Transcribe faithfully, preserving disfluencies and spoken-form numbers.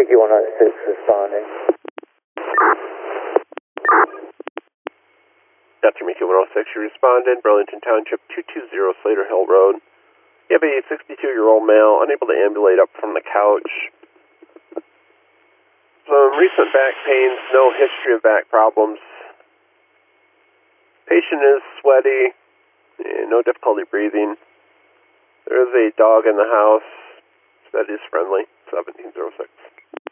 Mickey one oh six responding. Doctor Mickey one oh six, you responded, Burlington Township, two two zero Slater Hill Road. You have a sixty-two-year-old male unable to ambulate up from the couch. Some recent back pains, no history of back problems. Patient is sweaty, and no difficulty breathing. There is a dog in the house that is friendly, seventeen oh six.